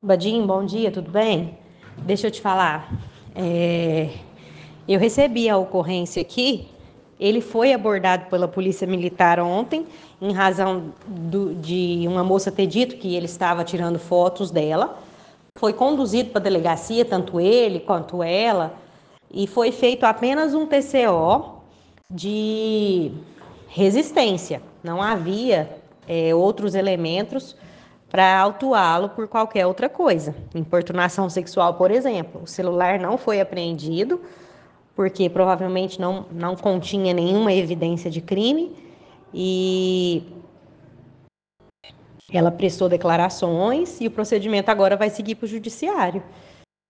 Badim, bom dia, tudo bem? Deixa eu te falar. Eu recebi a ocorrência aqui. Ele foi abordado pela Polícia Militar ontem, em razão de uma moça ter dito que ele estava tirando fotos dela. Foi conduzido para a delegacia, tanto ele quanto ela, e foi feito apenas um TCO de resistência. Não havia outros elementos para autuá-lo por qualquer outra coisa. Importunação sexual, por exemplo. O celular não foi apreendido, porque provavelmente não continha nenhuma evidência de crime, e ela prestou declarações e o procedimento agora vai seguir para o judiciário.